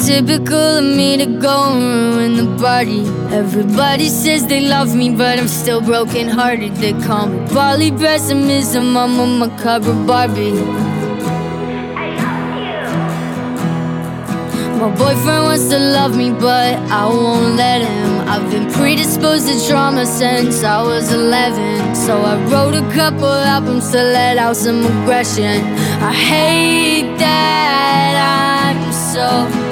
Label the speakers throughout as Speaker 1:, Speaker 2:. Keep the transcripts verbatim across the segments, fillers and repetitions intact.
Speaker 1: typical of me to go and ruin the party. Everybody says they love me, but I'm still broken hearted. They call me Bali pessimism, I'm a macabre Barbie. My boyfriend wants to love me, but I won't let him. I've been predisposed to trauma since I was eleven. So I wrote a couple albums to let out some aggression. I hate that I'm so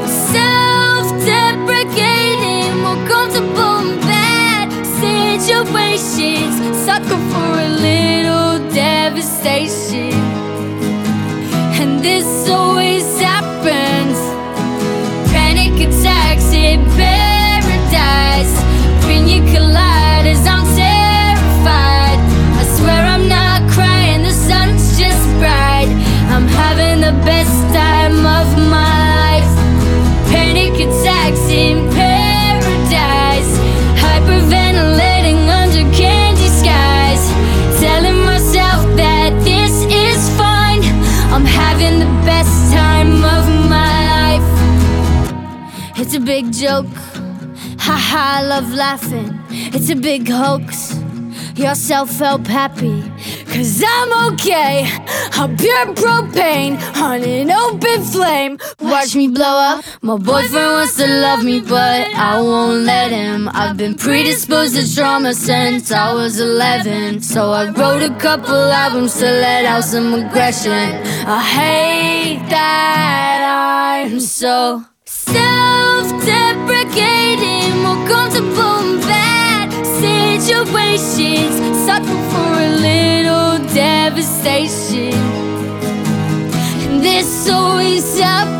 Speaker 1: self-deprecating, more comfortable in bad situations, sucker for a little devastation. And this always happens. Panic attacks in paradise, pina coladas, I'm terrified. I swear I'm not crying, the sun's just bright. I'm having the best time of my life. Panic attacks in paradise, hyperventilating under candy skies, telling myself that this is fine. I'm having the best time of my life. It's a big joke, haha, I love laughing. It's a big hoax, you're self-help happy, cause I'm okay. I'm pure propane on an open flame. Watch me blow up. My boyfriend wants to love me, but I won't let him. I've been predisposed to trauma since I was eleven. So I wrote a couple albums to let out some aggression. I hate that I'm so self-deprecating, more comfortable in bad situations, sucker for a little devastation. And this always happens.